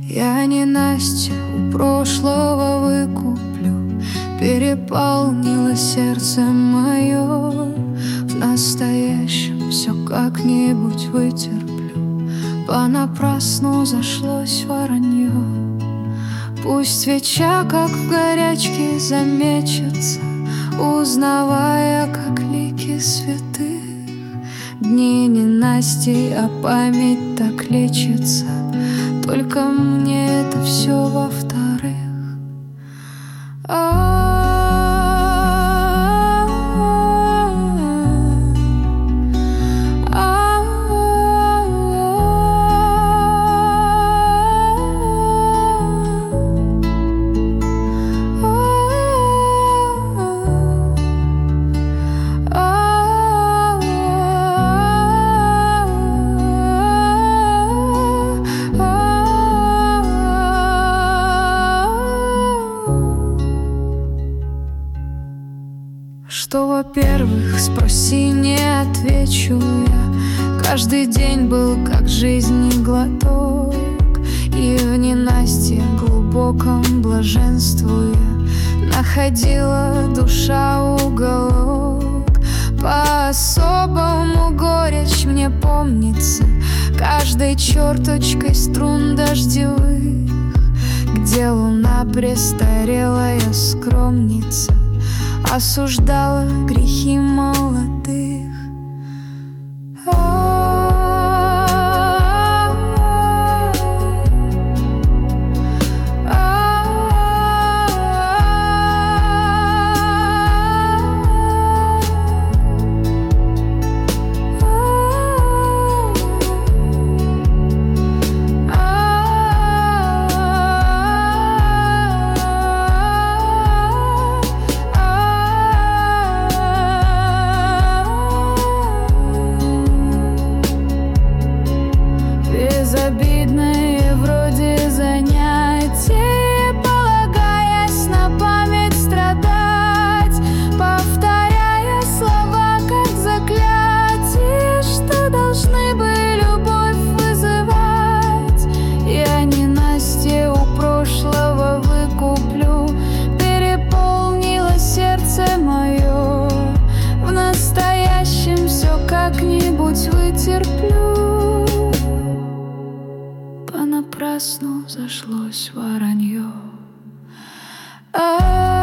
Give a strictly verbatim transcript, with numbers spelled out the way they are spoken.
Я не Настя, у прошлого выкуплю. Переполнило сердце мое. В настоящем все как-нибудь вытерплю. Понапрасну зашлось воронье. Пусть свеча, как в горячке, замечется, узнавая, как лики святых. Дни не Насти, а память так лечится. Только мне это все во-вторых. Что, во-первых, спроси, не отвечу я. Каждый день был как жизни глоток, и в ненастье глубоком блаженствуя находила душа уголок. По-особому горечь мне помнится каждой черточкой струн дождевых, где луна престарелая скромница осуждала грехи молодых. Безобидное вроде занятие, полагаясь на память страдать, повторяя слова как заклятие, что должны бы любовь вызывать. Я не Настя, у прошлого выкуплю. Переполнило сердце мое. В настоящем все как-нибудь вытерплю. Понапрасну зашлось воронье.